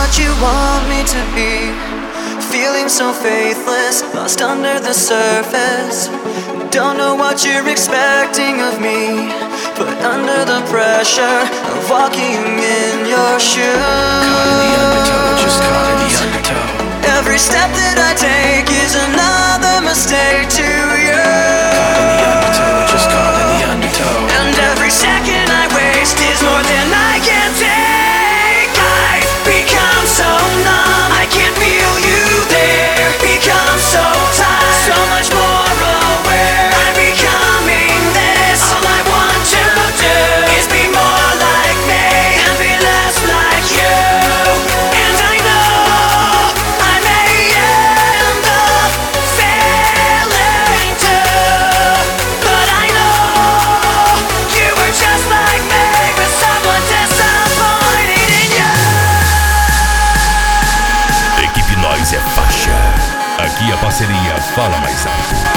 what you want me to be. Feeling so faithless, lost under the surface. Don't know what you're expecting of me, but under the pressure of walking in your shoes. Caught in the undertow, just caught in the undertow. Every step that I take is another mistake to you. Caught in the undertow, just caught in the undertow. And every second I waste is more than I can take. I've become so numb, I can't feel you there. Become so tired, so much more aware. I'm becoming this. All I want to do is be more like me and be less like you. And I know I may end up failing too, but I know you were just like me, but someone disappointed in you. Equipe Nós é faixa. Aqui a parceria fala mais alto.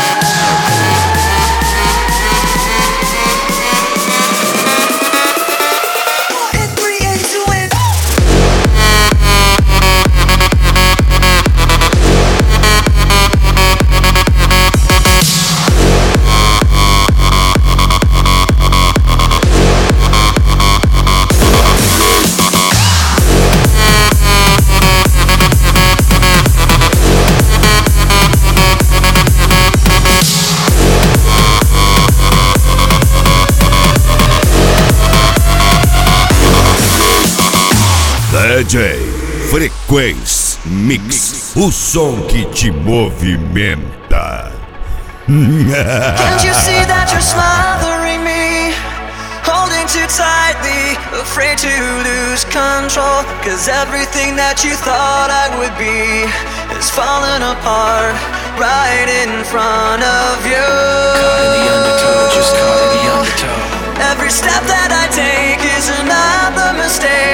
DJ Frequência Mix, o som que te movimenta. Can't you see that you're smothering me? Holding too tightly, afraid to lose control. Cause everything that you thought I would be is falling apart right in front of you. Caught in the undertow, just caught in the undertow. Every step that I take is another mistake